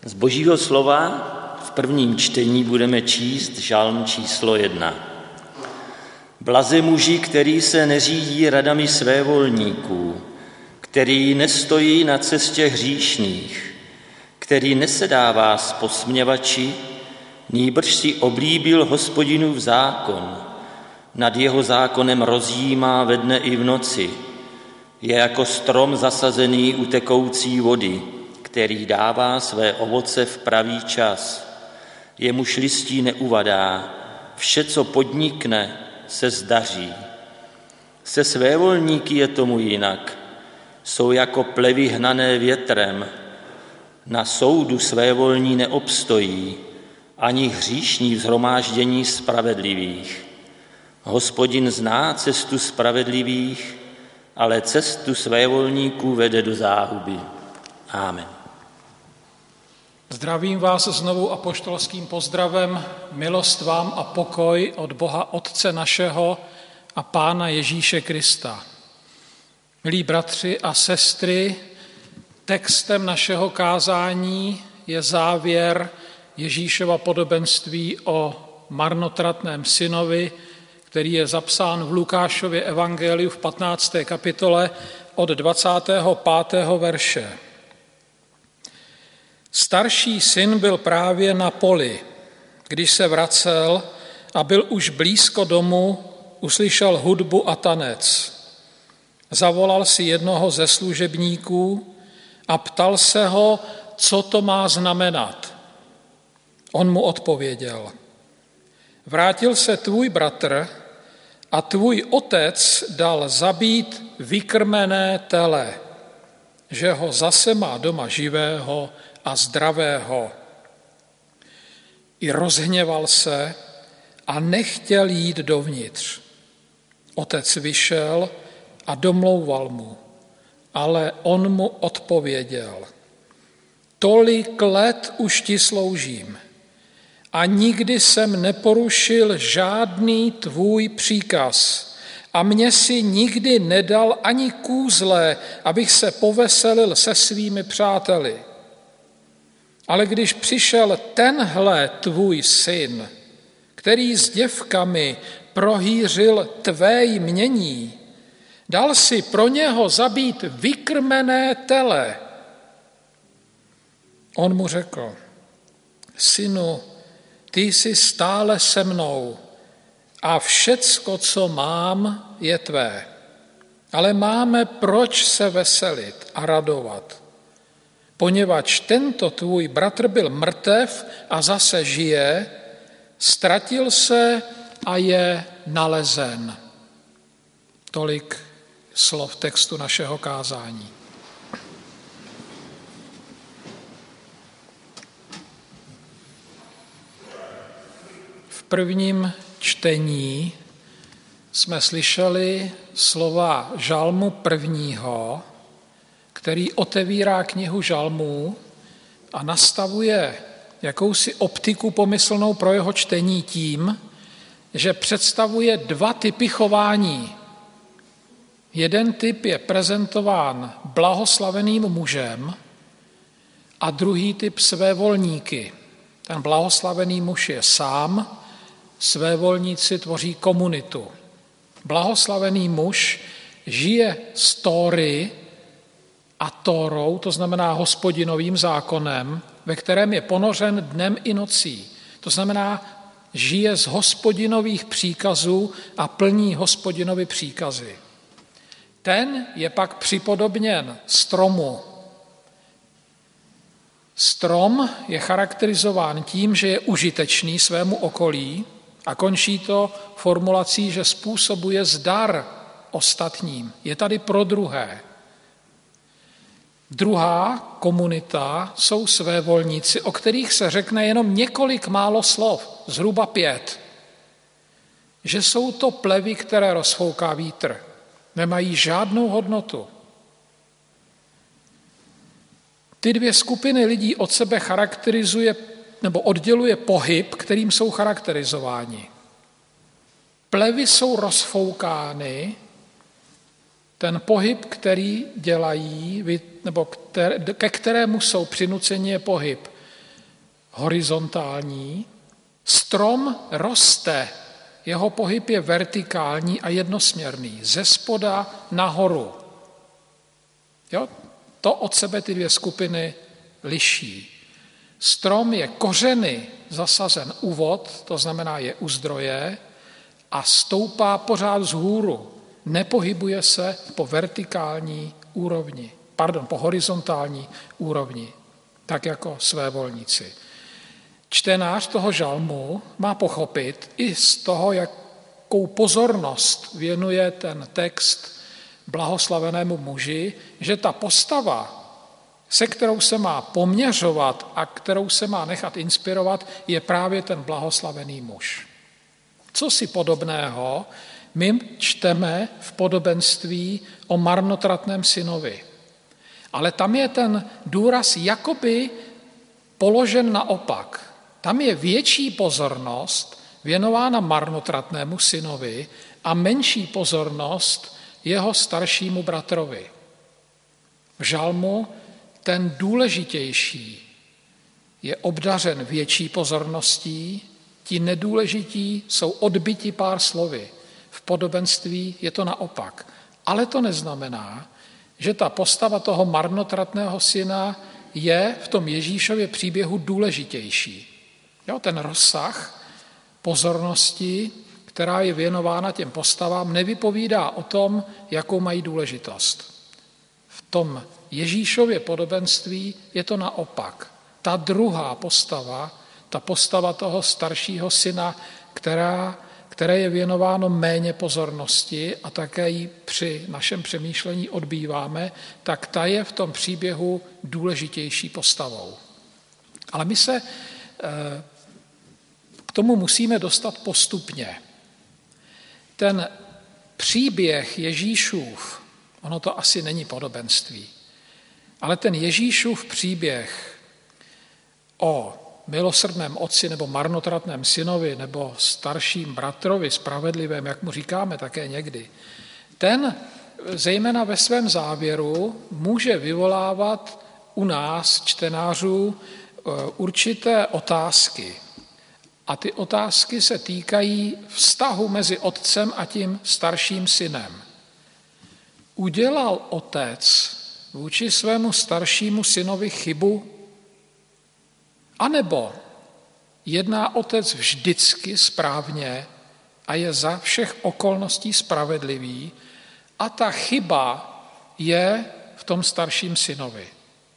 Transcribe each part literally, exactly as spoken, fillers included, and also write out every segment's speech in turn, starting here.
Z Božího slova v prvním čtení budeme číst žalm číslo jedna. Blaze muži, který se neřídí radami svévolníků, který nestojí na cestě hříšných, který nesedává s posměvači, nýbrž si oblíbil Hospodinův zákon, nad jeho zákonem rozjímá ve dne i v noci, je jako strom zasazený u tekoucí vody, který dává své ovoce v pravý čas. Jemuž listí neuvadá, vše, co podnikne, se zdaří. Se svévolníky je tomu jinak. Jsou jako plevy hnané větrem. Na soudu svévolní neobstojí, ani hříšní v shromáždění spravedlivých. Hospodin zná cestu spravedlivých, ale cestu svévolníků vede do záhuby. Amen. Zdravím vás znovu apoštolským pozdravem, milost vám a pokoj od Boha Otce našeho a Pána Ježíše Krista. Milí bratři a sestry, textem našeho kázání je závěr Ježíšova podobenství o marnotratném synovi, který je zapsán v Lukášově evangeliu v patnácté kapitole od dvacátého pátého verše. Starší syn byl právě na poli. Když se vracel a byl už blízko domu, uslyšel hudbu a tanec. Zavolal si jednoho ze služebníků a ptal se ho, co to má znamenat. On mu odpověděl: Vrátil se tvůj bratr a tvůj otec dal zabít vykrmené tele, že ho zase má doma živého a zdravého. I rozhněval se a nechtěl jít dovnitř. Otec vyšel a domlouval mu, ale on mu odpověděl: Tolik let už ti sloužím a nikdy jsem neporušil žádný tvůj příkaz a mě si nikdy nedal ani kůzle, abych se poveselil se svými přáteli. Ale když přišel tenhle tvůj syn, který s děvkami prohýřil tvé jmění, dal si pro něho zabít vykrmené tele. On mu řekl: Synu, ty jsi stále se mnou a všecko, co mám, je tvé. Ale máme proč se veselit a radovat, poněvadž tento tvůj bratr byl mrtev a zase žije, ztratil se a je nalezen. Tolik slov textu našeho kázání. V prvním čtení jsme slyšeli slova žalmu prvního, který otevírá knihu žalmů a nastavuje jakousi optiku pomyslnou pro jeho čtení tím, že představuje dva typy chování. Jeden typ je prezentován blahoslaveným mužem a druhý typ svévolníky. Ten blahoslavený muž je sám, svévolníci tvoří komunitu. Blahoslavený muž žije z Tóry a Tórou, to znamená Hospodinovým zákonem, ve kterém je ponořen dnem i nocí. To znamená, žije z Hospodinových příkazů a plní Hospodinovy příkazy. Ten je pak připodobněn stromu. Strom je charakterizován tím, že je užitečný svému okolí a končí to formulací, že způsobuje zdar ostatním. Je tady pro druhé. Druhá komunita jsou svévolníci, o kterých se řekne jenom několik málo slov, zhruba pět. Že jsou to plevy, které rozfouká vítr. Nemají žádnou hodnotu. Ty dvě skupiny lidí od sebe charakterizuje nebo odděluje pohyb, kterým jsou charakterizováni. Plevy jsou rozfoukány, ten pohyb, který dělají, nebo ke kterému jsou přinuceni, je pohyb horizontální, strom roste, jeho pohyb je vertikální a jednosměrný, ze spoda nahoru. Jo? To od sebe ty dvě skupiny liší. Strom je kořeny zasazen u vod, to znamená je u zdroje, a stoupá pořád vzhůru. Nepohybuje se po vertikální úrovni, pardon, po horizontální úrovni, tak jako svévolníci. Čtenář toho žalmu má pochopit i z toho, jakou pozornost věnuje ten text blahoslavenému muži, že ta postava, se kterou se má poměřovat a kterou se má nechat inspirovat, je právě ten blahoslavený muž. Co si podobného my čteme v podobenství o marnotratném synovi. Ale tam je ten důraz jakoby položen naopak. Tam je větší pozornost věnována marnotratnému synovi a menší pozornost jeho staršímu bratrovi. V žalmu ten důležitější je obdařen větší pozorností, ti nedůležití jsou odbyti pár slovy. V podobenství je to naopak. Ale to neznamená, že ta postava toho marnotratného syna je v tom Ježíšově příběhu důležitější. Jo, ten rozsah pozornosti, která je věnována těm postavám, nevypovídá o tom, jakou mají důležitost. V tom Ježíšově podobenství je to naopak. Ta druhá postava, ta postava toho staršího syna, která, které je věnováno méně pozornosti a také ji při našem přemýšlení odbýváme, tak ta je v tom příběhu důležitější postavou. Ale my se k tomu musíme dostat postupně. Ten příběh Ježíšův, ono to asi není podobenství, ale ten Ježíšův příběh o milosrdném otci nebo marnotratném synovi nebo starším bratrovi, spravedlivém, jak mu říkáme také někdy, ten zejména ve svém závěru může vyvolávat u nás, čtenářů, určité otázky. A ty otázky se týkají vztahu mezi otcem a tím starším synem. Udělal otec vůči svému staršímu synovi chybu? A nebo jedná otec vždycky správně a je za všech okolností spravedlivý a ta chyba je v tom starším synovi?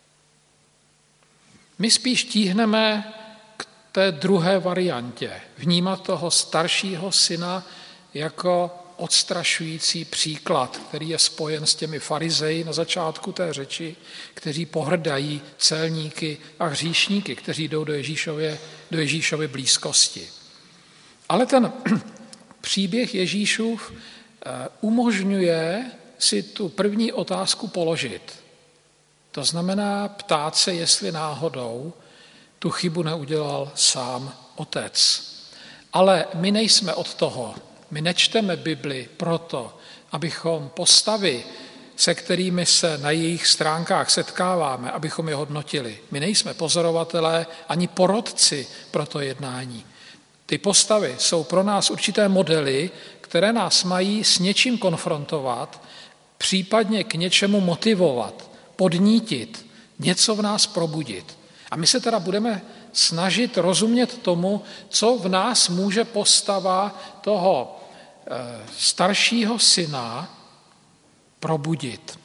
My spíš tíhneme k té druhé variantě, vnímat toho staršího syna jako odstrašující příklad, který je spojen s těmi farizeji na začátku té řeči, kteří pohrdají celníky a hříšníky, kteří jdou do Ježíšově, do Ježíšovy blízkosti. Ale ten příběh Ježíšův umožňuje si tu první otázku položit. To znamená ptát se, jestli náhodou tu chybu neudělal sám otec. Ale my nejsme od toho. My nečteme Bibli proto, abychom postavy, se kterými se na jejich stránkách setkáváme, abychom je hodnotili. My nejsme pozorovatelé ani porodci pro to jednání. Ty postavy jsou pro nás určité modely, které nás mají s něčím konfrontovat, případně k něčemu motivovat, podnítit, něco v nás probudit. A my se teda budeme snažit rozumět tomu, co v nás může postava toho staršího syna probudit.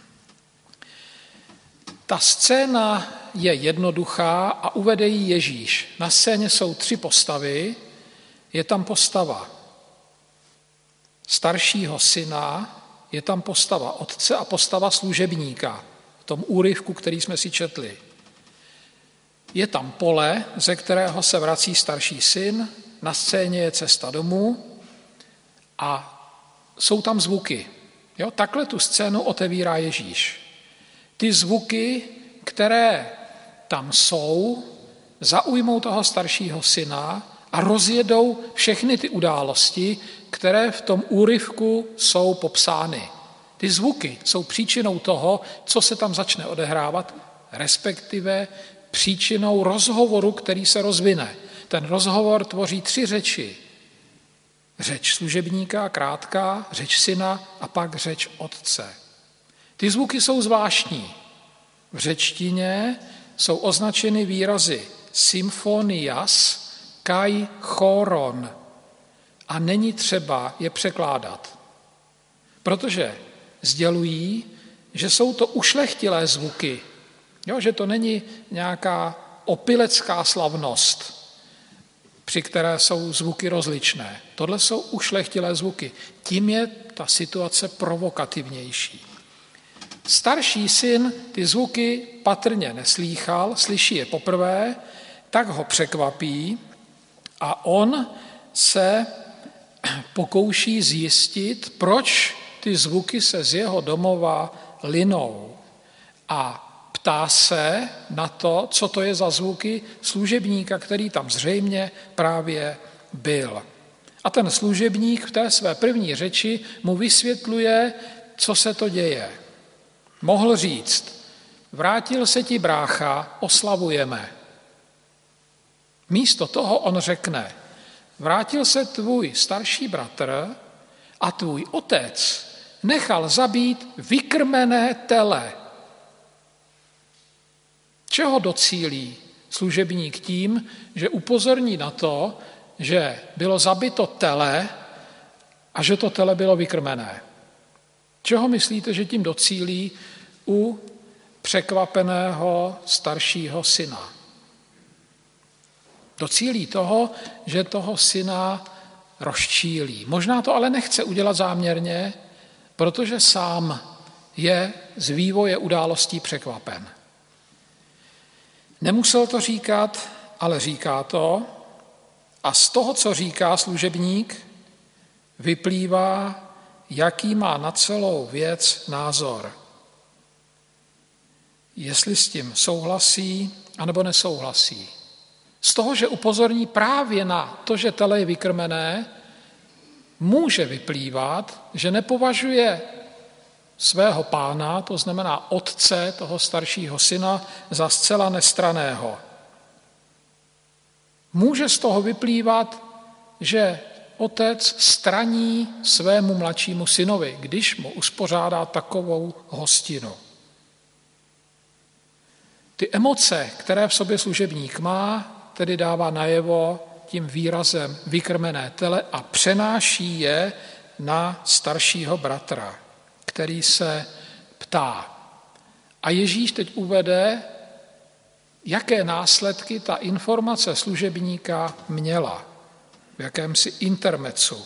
Ta scéna je jednoduchá a uvede ji Ježíš. Na scéně jsou tři postavy. Je tam postava staršího syna, je tam postava otce a postava služebníka v tom úryvku, který jsme si četli. Je tam pole, ze kterého se vrací starší syn, na scéně je cesta domů a jsou tam zvuky. Jo, takhle tu scénu otevírá Ježíš. Ty zvuky, které tam jsou, zaujmou toho staršího syna a rozjedou všechny ty události, které v tom úryvku jsou popsány. Ty zvuky jsou příčinou toho, co se tam začne odehrávat, respektive příčinou rozhovoru, který se rozvine. Ten rozhovor tvoří tři řeči. Řeč služebníka, krátká, řeč syna a pak řeč otce. Ty zvuky jsou zvláštní. V řečtině jsou označeny výrazy symfonias kai choron a není třeba je překládat, protože sdělují, že jsou to ušlechtilé zvuky, jo, že to není nějaká opilecká slavnost, při které jsou zvuky rozličné. Tohle jsou ušlechtilé zvuky. Tím je ta situace provokativnější. Starší syn ty zvuky patrně neslýchal, slyší je poprvé, tak ho překvapí a on se pokouší zjistit, proč ty zvuky se z jeho domova linou. A ptá se na to, co to je za zvuky služebníka, který tam zřejmě právě byl. A ten služebník v té své první řeči mu vysvětluje, co se to děje. Mohl říct, vrátil se ti brácha, oslavujeme. Místo toho on řekne, vrátil se tvůj starší bratr a tvůj otec nechal zabít vykrmené tele. Čeho docílí služebník tím, že upozorní na to, že bylo zabito tele a že to tele bylo vykrmené? Čeho myslíte, že tím docílí u překvapeného staršího syna? Docílí toho, že toho syna rozčílí. Možná to ale nechce udělat záměrně, protože sám je z vývoje událostí překvapen. Nemusel to říkat, ale říká to a z toho, co říká služebník, vyplývá, jaký má na celou věc názor. Jestli s tím souhlasí, anebo nesouhlasí. Z toho, že upozorní právě na to, že tele je vykrmené, může vyplývat, že nepovažuje svého pána, to znamená otce toho staršího syna, za zcela nestranného. Může z toho vyplývat, že otec straní svému mladšímu synovi, když mu uspořádá takovou hostinu. Ty emoce, které v sobě služebník má, tedy dává najevo tím výrazem vykrmené tele a přenáší je na staršího bratra, který se ptá. A Ježíš teď uvede, jaké následky ta informace služebníka měla, v jakémsi intermecu.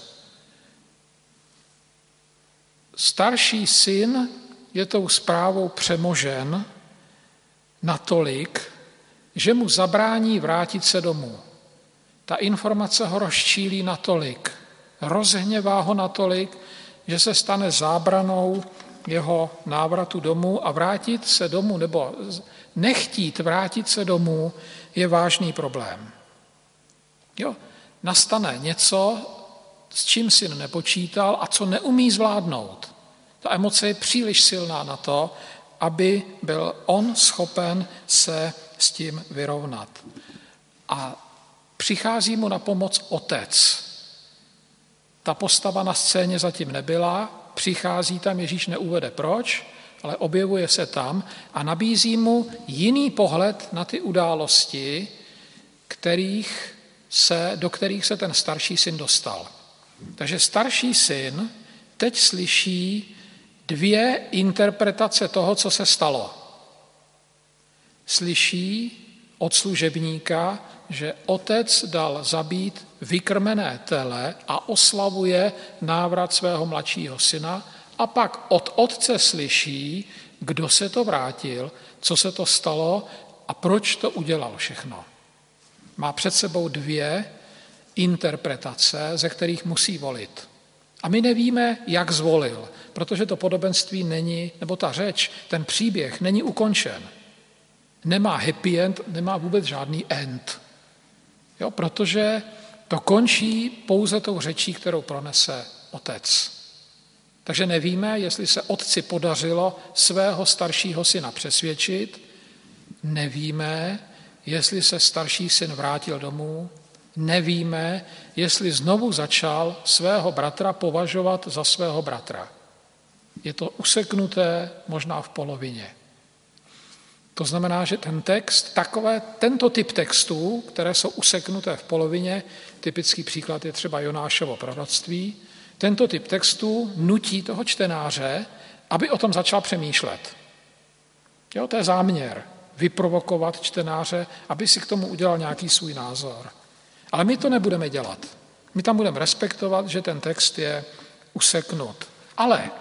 Starší syn je tou zprávou přemožen natolik, že mu zabrání vrátit se domů. Ta informace ho rozčílí natolik, rozhněvá ho natolik, že se stane zábranou jeho návratu domů a vrátit se domů nebo nechtít vrátit se domů je vážný problém. Jo, nastane něco, s čím syn nepočítal a co neumí zvládnout. Ta emoce je příliš silná na to, aby byl on schopen se s tím vyrovnat. A přichází mu na pomoc otec. Ta postava na scéně zatím nebyla, přichází tam, Ježíš neuvede proč, ale objevuje se tam a nabízí mu jiný pohled na ty události, kterých se, do kterých se ten starší syn dostal. Takže starší syn teď slyší dvě interpretace toho, co se stalo. Slyší od služebníka, že otec dal zabít vykrmené tele a oslavuje návrat svého mladšího syna a pak od otce slyší, kdo se to vrátil, co se to stalo a proč to udělal všechno. Má před sebou dvě interpretace, ze kterých musí volit. A my nevíme, jak zvolil, protože to podobenství není, nebo ta řeč, ten příběh není ukončen. Nemá happy end, nemá vůbec žádný end. Jo, protože to končí pouze tou řečí, kterou pronese otec. Takže nevíme, jestli se otci podařilo svého staršího syna přesvědčit, nevíme, jestli se starší syn vrátil domů, nevíme, jestli znovu začal svého bratra považovat za svého bratra. Je to useknuté možná v polovině. To znamená, že ten text, takové, tento typ textů, které jsou useknuté v polovině, typický příklad je třeba Jonášovo proroctví, tento typ textů nutí toho čtenáře, aby o tom začal přemýšlet. Jo, to je záměr, vyprovokovat čtenáře, aby si k tomu udělal nějaký svůj názor. Ale my to nebudeme dělat. My tam budeme respektovat, že ten text je useknut. Ale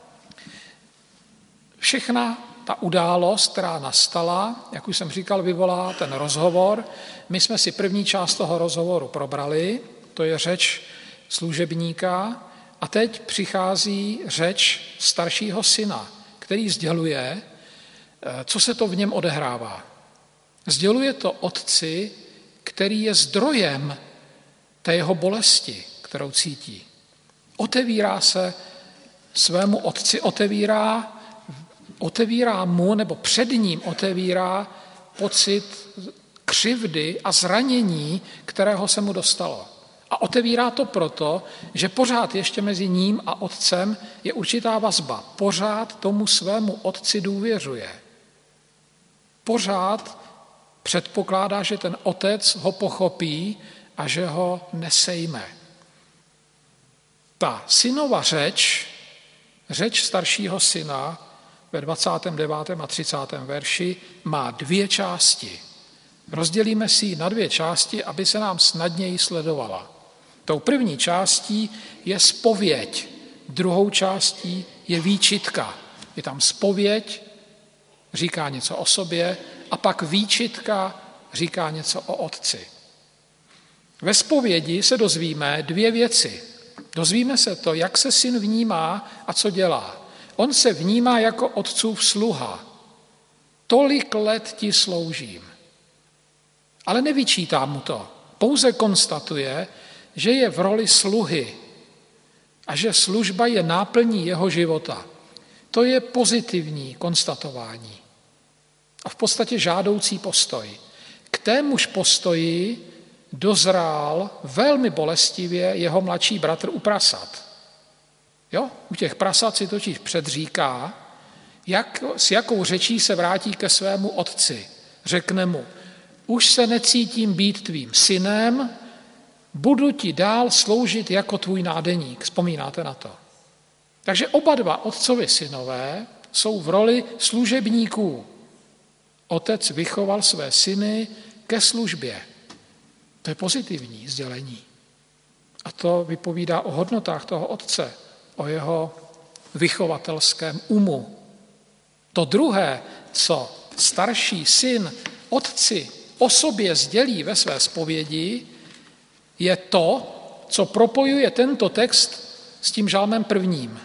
všechna ta událost, která nastala, jak už jsem říkal, vyvolá ten rozhovor. My jsme si první část toho rozhovoru probrali, to je řeč služebníka, a teď přichází řeč staršího syna, který sděluje, co se to v něm odehrává. Sděluje to otci, který je zdrojem té jeho bolesti, kterou cítí. Otevírá se svému otci, otevírá, otevírá mu, nebo před ním otevírá pocit křivdy a zranění, kterého se mu dostalo. A otevírá to proto, že pořád ještě mezi ním a otcem je určitá vazba. Pořád tomu svému otci důvěřuje. Pořád předpokládá, že ten otec ho pochopí a že ho nesejme. Ta synova řeč, řeč staršího syna ve dvacátém devátém a třicátém verši má dvě části. Rozdělíme si ji na dvě části, aby se nám snadněji sledovala. Tou první částí je zpověď, druhou částí je výčitka. Je tam zpověď, říká něco o sobě, a pak výčitka říká něco o otci. Ve zpovědi se dozvíme dvě věci. Dozvíme se to, jak se syn vnímá a co dělá. On se vnímá jako otcův sluha. Tolik let ti sloužím. Ale nevyčítá mu to. Pouze konstatuje, že je v roli sluhy a že služba je náplní jeho života. To je pozitivní konstatování a v podstatě žádoucí postoj. K témuž postoji dozrál velmi bolestivě jeho mladší bratr u prasat. Jo? U těch prasat si totiž předříká, jak, s jakou řečí se vrátí ke svému otci. Řekne mu, už se necítím být tvým synem, budu ti dál sloužit jako tvůj nádeník. Vzpomínáte na to? Takže oba dva otcovi synové jsou v roli služebníků. Otec vychoval své syny ke službě. To je pozitivní sdělení. A to vypovídá o hodnotách toho otce, o jeho vychovatelském umu. To druhé, co starší syn otci o sobě sdělí ve své zpovědi, je to, co propojuje tento text s tím žalmem prvním.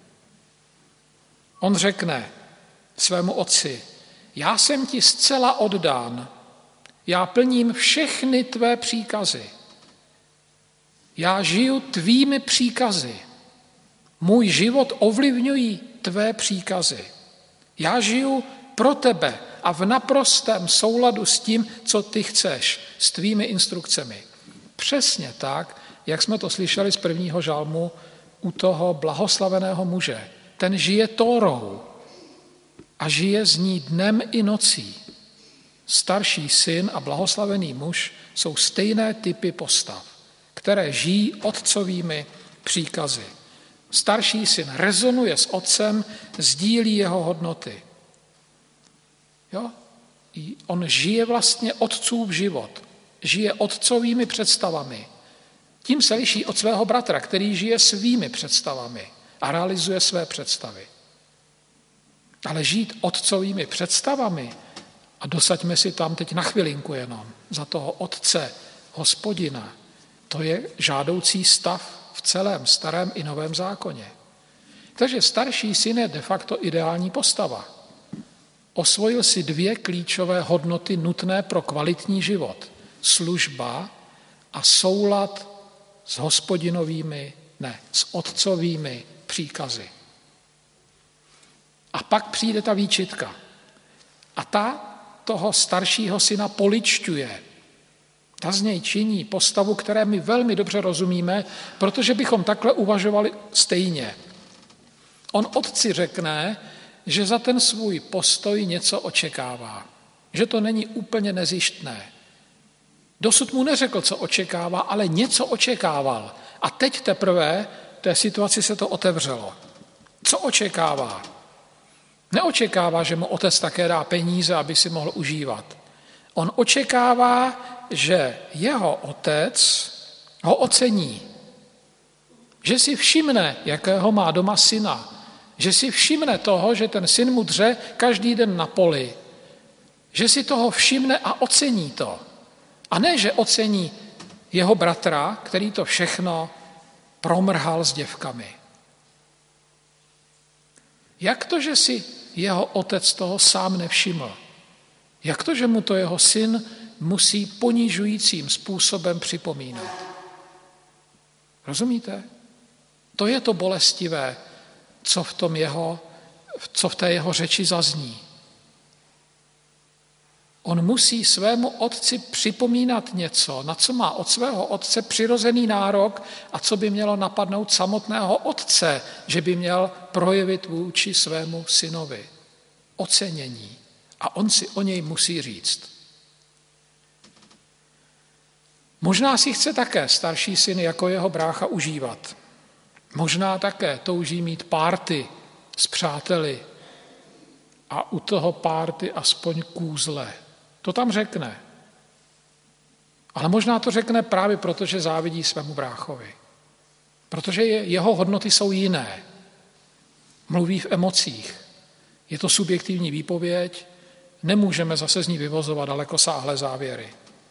On řekne svému otci, já jsem ti zcela oddán, já plním všechny tvé příkazy. Já žiju tvými příkazy. Můj život ovlivňují tvé příkazy. Já žiju pro tebe a v naprostém souladu s tím, co ty chceš, s tvými instrukcemi. Přesně tak, jak jsme to slyšeli z prvního žalmu u toho blahoslaveného muže. Ten žije Tórou a žije z ní dnem i nocí. Starší syn a blahoslavený muž jsou stejné typy postav, které žijí otcovými příkazy. Starší syn rezonuje s otcem, sdílí jeho hodnoty. Jo? On žije vlastně otcův život, žije otcovými představami. Tím se liší od svého bratra, který žije svými představami a realizuje své představy. Ale žít otcovými představami, a dosaďme si tam teď na chvilinku jenom, za toho otce, Hospodina, to je žádoucí stav v celém starém i novém zákoně. Takže starší syn je de facto ideální postava. Osvojil si dvě klíčové hodnoty nutné pro kvalitní život. Služba a soulad s hospodinovými, ne, s otcovými příkazy. A pak přijde ta výčitka. A ta toho staršího syna poličťuje. Ta z něj činí postavu, které my velmi dobře rozumíme, protože bychom takhle uvažovali stejně. On otci řekne, že za ten svůj postoj něco očekává, že to není úplně nezištné. Dosud mu neřekl, co očekává, ale něco očekával. A teď teprve té situaci se to otevřelo. Co očekává? Neočekává, že mu otec také dá peníze, aby si mohl užívat. On očekává, že jeho otec ho ocení, že si všimne, jakého má doma syna, že si všimne toho, že ten syn mu dře každý den na poli, že si toho všimne a ocení to. A ne, že ocení jeho bratra, který to všechno promrhal s děvkami. Jak to, že si jeho otec toho sám nevšiml? Jak to, že mu to jeho syn musí ponižujícím způsobem připomínat? Rozumíte? To je to bolestivé, co v tom jeho, co v té jeho řeči zazní. On musí svému otci připomínat něco, na co má od svého otce přirozený nárok a co by mělo napadnout samotného otce, že by měl projevit vůči svému synovi. Ocenění. A on si o něj musí říct. Možná si chce také starší syn jako jeho brácha užívat. Možná také touží mít párty s přáteli a u toho párty aspoň kůzle. To tam řekne. Ale možná to řekne právě proto, že závidí svému bráchovi. Protože jeho hodnoty jsou jiné. Mluví v emocích. Je to subjektivní výpověď, nemůžeme zase z ní vyvozovat dalekosáhlé závěry.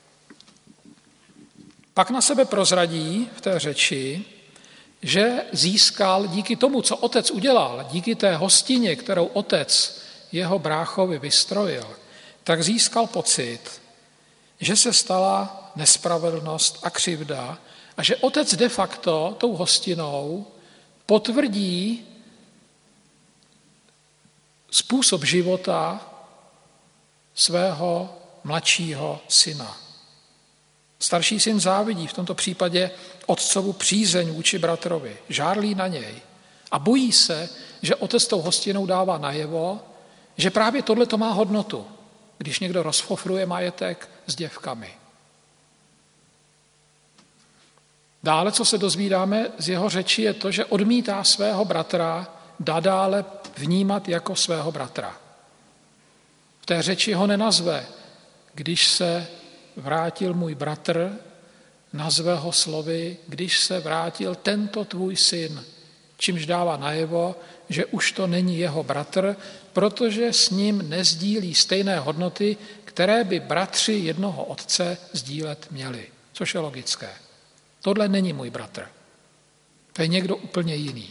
Pak na sebe prozradí v té řeči, že získal díky tomu, co otec udělal, díky té hostině, kterou otec jeho bráchovi vystrojil, tak získal pocit, že se stala nespravedlnost a křivda a že otec de facto tou hostinou potvrdí způsob života svého mladšího syna. Starší syn závidí v tomto případě otcovu přízeň vůči bratrovi, žárlí na něj a bojí se, že otec tou hostinou dává najevo, že právě tohle to má hodnotu, když někdo rozfofruje majetek s děvkami. Dále, co se dozvídáme z jeho řeči, je to, že odmítá svého bratra nadále vnímat jako svého bratra. V té řeči ho nenazve, když se vrátil můj bratr, nazve ho slovy, když se vrátil tento tvůj syn, čímž dává najevo, že už to není jeho bratr, protože s ním nezdílí stejné hodnoty, které by bratři jednoho otce sdílet měli. Což je logické. Tohle není můj bratr. To je někdo úplně jiný.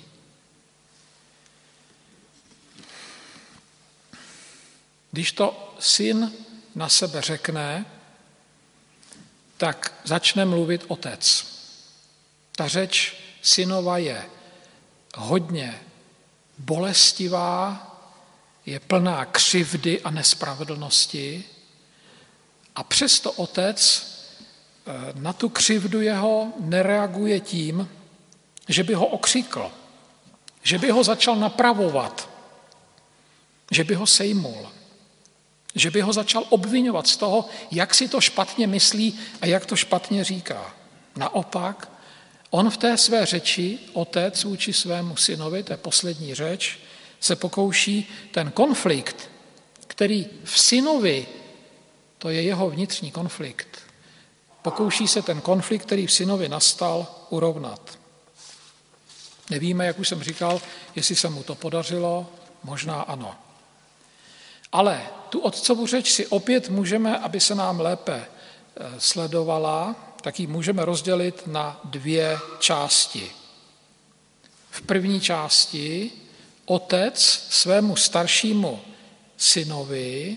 Když to syn na sebe řekne, tak začne mluvit otec. Ta řeč synova je hodně bolestivá, je plná křivdy a nespravedlnosti a přesto otec na tu křivdu jeho nereaguje tím, že by ho okřikl, že by ho začal napravovat, že by ho sejmul, že by ho začal obviňovat z toho, jak si to špatně myslí a jak to špatně říká. Naopak, on v té své řeči, otec vůči svému synovi, to je poslední řeč, se pokouší ten konflikt, který v synovi, to je jeho vnitřní konflikt, pokouší se ten konflikt, který v synovi nastal, urovnat. Nevíme, jak už jsem říkal, jestli se mu to podařilo, možná ano. Ale tu otcovu řeč si opět můžeme, aby se nám lépe sledovala, tak ji můžeme rozdělit na dvě části. V první části otec svému staršímu synovi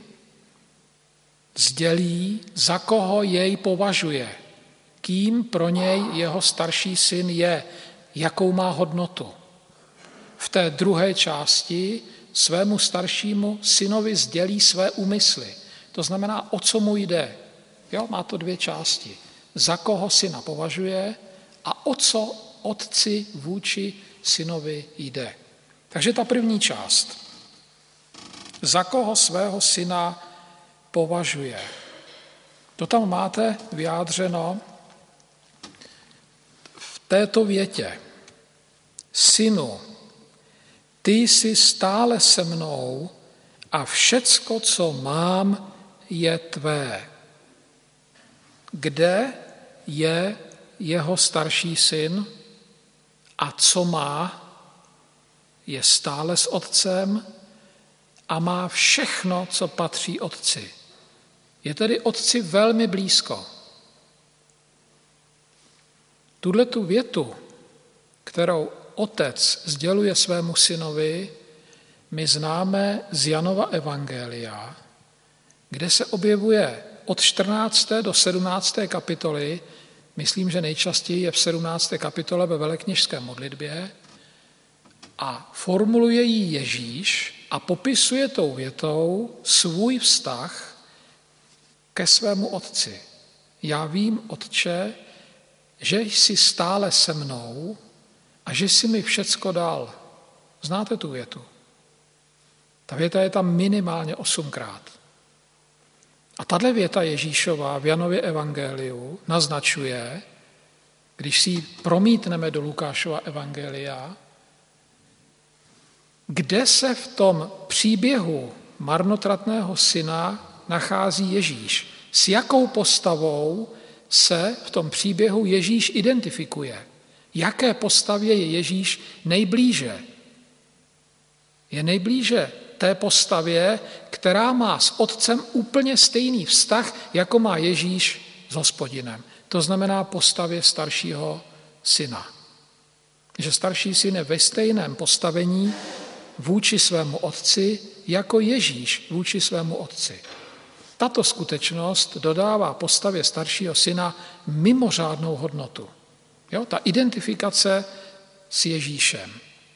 sdělí, za koho jej považuje, kým pro něj jeho starší syn je, jakou má hodnotu. V té druhé části svému staršímu synovi sdělí své úmysly. To znamená, o co mu jde. Jo, má to dvě části. Za koho syna považuje a o co otci vůči synovi jde. Takže ta první část. Za koho svého syna považuje. To tam máte vyjádřeno v této větě. Synu, ty jsi stále se mnou a všecko, co mám, je tvé. Kde je jeho starší syn a co má, je stále s otcem a má všechno, co patří otci. Je tedy otci velmi blízko. Tuhletu větu, kterou otec sděluje svému synovi, my známe z Janova evangelia, kde se objevuje od čtrnácté do sedmnácté kapitoly, myslím, že nejčastěji je v sedmnácté kapitole ve velekněžské modlitbě, a formuluje ji Ježíš a popisuje tou větou svůj vztah ke svému otci. Já vím, otče, že jsi stále se mnou a že jsi mi všecko dal. Znáte tu větu? Ta věta je tam minimálně osmkrát. A tato věta Ježíšova v Janově evangeliu naznačuje, když si ji promítneme do Lukášova evangelia, kde se v tom příběhu marnotratného syna nachází Ježíš. S jakou postavou se v tom příběhu Ježíš identifikuje. Jaké postavě je Ježíš nejblíže? Je nejblíže té postavě, která má s otcem úplně stejný vztah, jako má Ježíš s Hospodinem. To znamená postavě staršího syna. Že starší syn je ve stejném postavení vůči svému otci, jako Ježíš vůči svému otci. Tato skutečnost dodává postavě staršího syna mimořádnou hodnotu. Jo, ta identifikace s Ježíšem.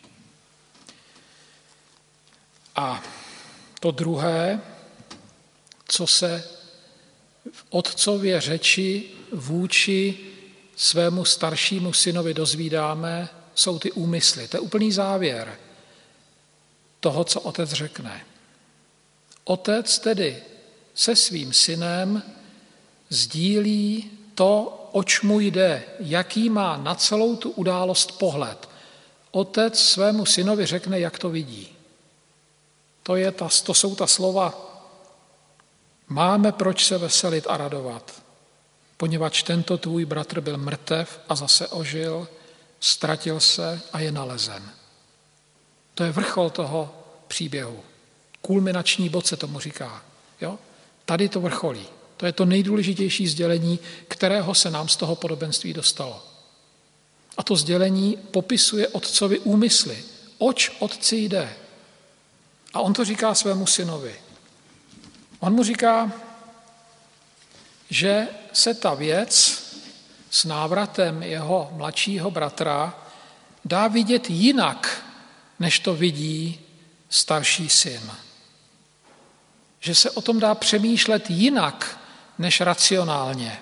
A to druhé, co se v otcově řeči vůči svému staršímu synovi dozvídáme, jsou ty úmysly. To je úplný závěr toho, co otec řekne. Otec tedy se svým synem sdílí to, oč mu jde, jaký má na celou tu událost pohled. Otec svému synovi řekne, jak to vidí. To, je ta, to jsou ta slova, máme proč se veselit a radovat, poněvadž tento tvůj bratr byl mrtev a zase ožil, ztratil se a je nalezen. To je vrchol toho příběhu. Kulminační bod se tomu říká. Jo? Tady to vrcholí. To je to nejdůležitější sdělení, kterého se nám z toho podobenství dostalo. A to sdělení popisuje otcovi úmysly. Oč otci jde? A on to říká svému synovi. On mu říká, že se ta věc s návratem jeho mladšího bratra dá vidět jinak, než to vidí starší syn. Že se o tom dá přemýšlet jinak, než racionálně.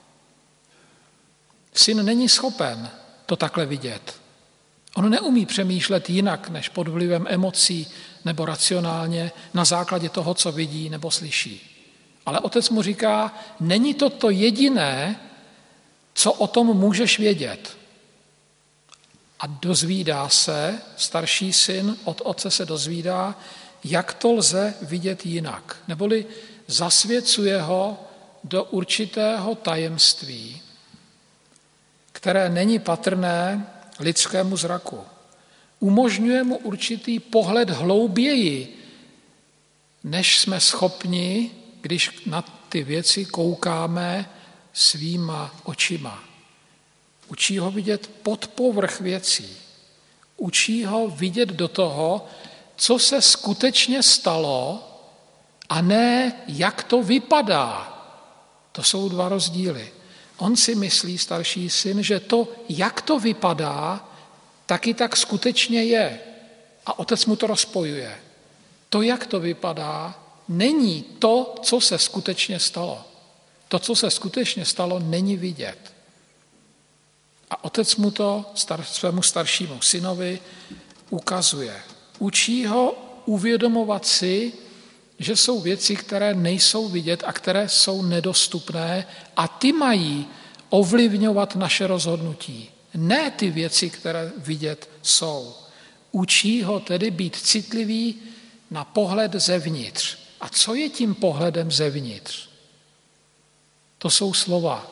Syn není schopen to takhle vidět. On neumí přemýšlet jinak, než pod vlivem emocí nebo racionálně na základě toho, co vidí nebo slyší. Ale otec mu říká, není to to jediné, co o tom můžeš vědět. A dozvídá se, starší syn od otce se dozvídá, jak to lze vidět jinak. Neboli zasvěcuje ho do určitého tajemství, které není patrné lidskému zraku. Umožňuje mu určitý pohled hlouběji, než jsme schopni, když na ty věci koukáme svýma očima. Učí ho vidět pod povrch věcí. Učí ho vidět do toho, co se skutečně stalo, a ne jak to vypadá. To jsou dva rozdíly. On si myslí, starší syn, že to, jak to vypadá, taky tak skutečně je. A otec mu to rozpojuje. To, jak to vypadá, není to, co se skutečně stalo. To, co se skutečně stalo, není vidět. A otec mu to star, svému staršímu synovi ukazuje. Učí ho uvědomovat si, že jsou věci, které nejsou vidět a které jsou nedostupné a ty mají ovlivňovat naše rozhodnutí. Ne ty věci, které vidět jsou. Učí ho tedy být citlivý na pohled zevnitř. A co je tím pohledem zevnitř? To jsou slova.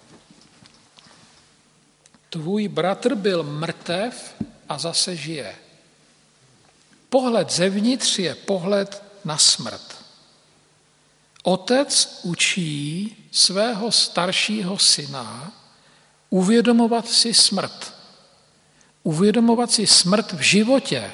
Tvůj bratr byl mrtev a zase žije. Pohled zevnitř je pohled na smrt. Otec učí svého staršího syna uvědomovat si smrt. Uvědomovat si smrt v životě.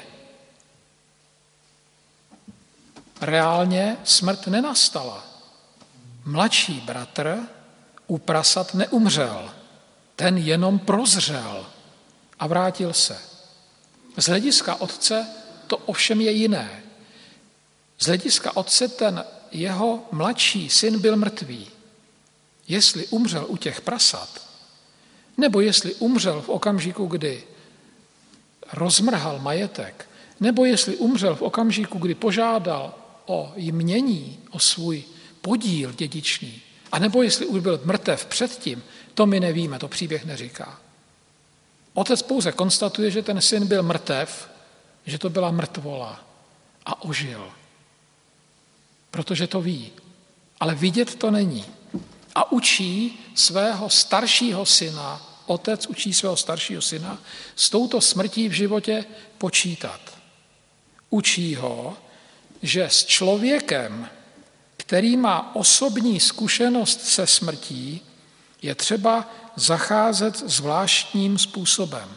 Reálně smrt nenastala. Mladší bratr u prasat neumřel. Ten jenom prozřel a vrátil se. Z hlediska otce to ovšem je jiné. Z hlediska otce ten jeho mladší syn byl mrtvý. Jestli umřel u těch prasat, nebo jestli umřel v okamžiku, kdy rozmrhal majetek, nebo jestli umřel v okamžiku, kdy požádal o jmění, o svůj podíl dědičný, a nebo jestli už byl mrtev předtím, to my nevíme, to příběh neříká. Otec pouze konstatuje, že ten syn byl mrtev, že to byla mrtvola a ožil. Protože to ví, ale vidět to není. A učí svého staršího syna, otec učí svého staršího syna s touto smrtí v životě počítat. Učí ho, že s člověkem, který má osobní zkušenost se smrtí, je třeba zacházet zvláštním způsobem.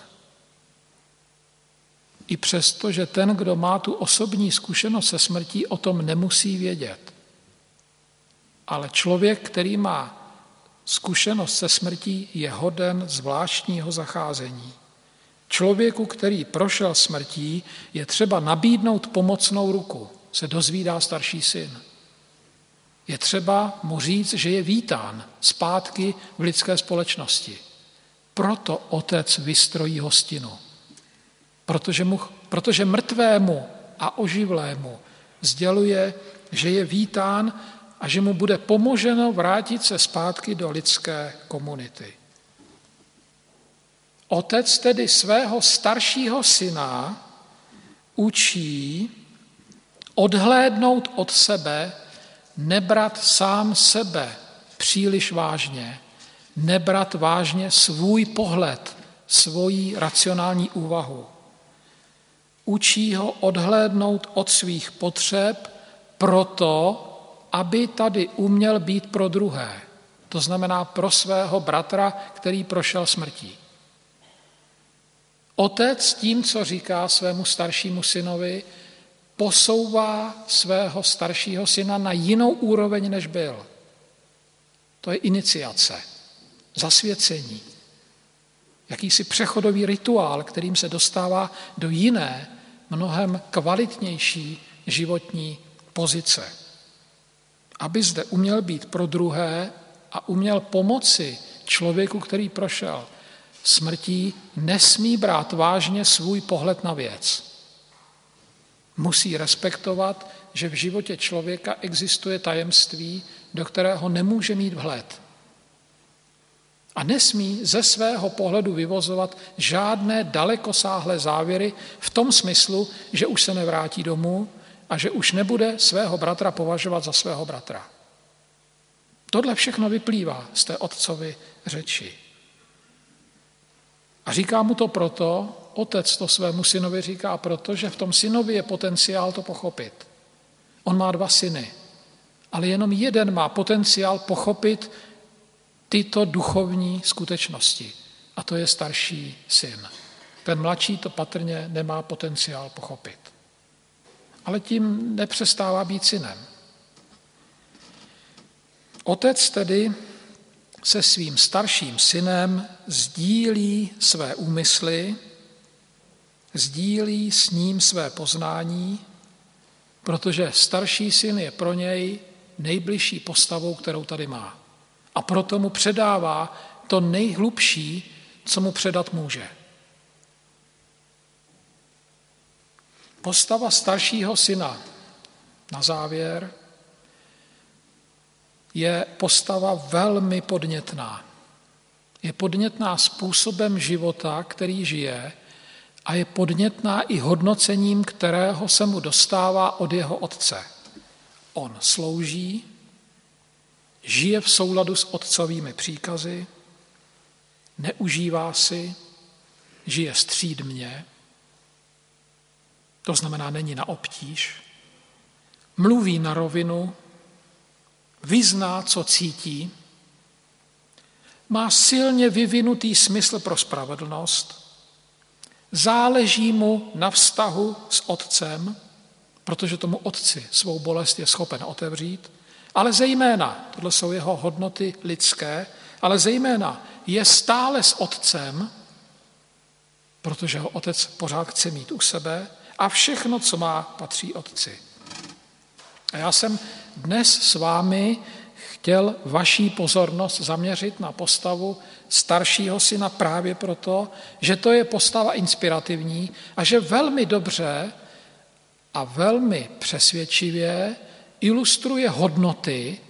I přesto, že ten, kdo má tu osobní zkušenost se smrtí, o tom nemusí vědět. Ale člověk, který má zkušenost se smrtí, je hoden zvláštního zacházení. Člověku, který prošel smrtí, je třeba nabídnout pomocnou ruku, se dozvídá starší syn. Je třeba mu říct, že je vítán zpátky v lidské společnosti. Proto otec vystrojí hostinu. Protože, mu, protože mrtvému a oživlému sděluje, že je vítán a že mu bude pomoženo vrátit se zpátky do lidské komunity. Otec tedy svého staršího syna učí odhlédnout od sebe, nebrat sám sebe příliš vážně, nebrat vážně svůj pohled, svoji racionální úvahu. Učí ho odhlédnout od svých potřeb proto, aby tady uměl být pro druhé. To znamená pro svého bratra, který prošel smrtí. Otec tím, co říká svému staršímu synovi, posouvá svého staršího syna na jinou úroveň, než byl. To je iniciace, zasvěcení, jakýsi přechodový rituál, kterým se dostává do jiné, mnohem kvalitnější životní pozice. Aby zde uměl být pro druhé a uměl pomoci člověku, který prošel smrtí, nesmí brát vážně svůj pohled na věc. Musí respektovat, že v životě člověka existuje tajemství, do kterého nemůže mít vhled. A nesmí ze svého pohledu vyvozovat žádné dalekosáhlé závěry v tom smyslu, že už se nevrátí domů a že už nebude svého bratra považovat za svého bratra. Tohle všechno vyplývá z té otcovy řeči. A říká mu to proto, otec to svému synovi říká proto, že v tom synovi je potenciál to pochopit. On má dva syny, ale jenom jeden má potenciál pochopit tyto duchovní skutečnosti. A to je starší syn. Ten mladší to patrně nemá potenciál pochopit. Ale tím nepřestává být synem. Otec tedy se svým starším synem sdílí své úmysly, sdílí s ním své poznání, protože starší syn je pro něj nejbližší postavou, kterou tady má. A proto mu předává to nejhlubší, co mu předat může. Postava staršího syna na závěr je postava velmi podnětná. Je podnětná způsobem života, který žije, a je podnětná i hodnocením, kterého se mu dostává od jeho otce. On slouží, žije v souladu s otcovými příkazy, neužívá si, žije střídmě, to znamená není na obtíž, mluví na rovinu, vyzná, co cítí, má silně vyvinutý smysl pro spravedlnost, záleží mu na vztahu s otcem, protože tomu otci svou bolest je schopen otevřít, ale zejména, tohle jsou jeho hodnoty lidské, ale zejména je stále s otcem, protože ho otec pořád chce mít u sebe a všechno, co má, patří otci. A já jsem dnes s vámi chtěl vaší pozornost zaměřit na postavu staršího syna právě proto, že to je postava inspirativní a že velmi dobře a velmi přesvědčivě ilustruje hodnoty,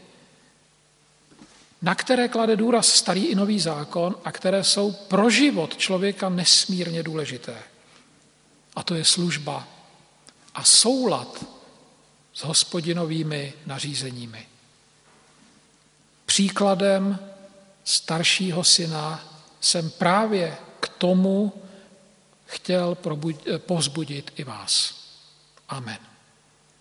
na které klade důraz Starý i Nový zákon a které jsou pro život člověka nesmírně důležité. A to je služba a soulad s Hospodinovými nařízeními. Příkladem staršího syna jsem právě k tomu chtěl povzbudit i vás. Amen.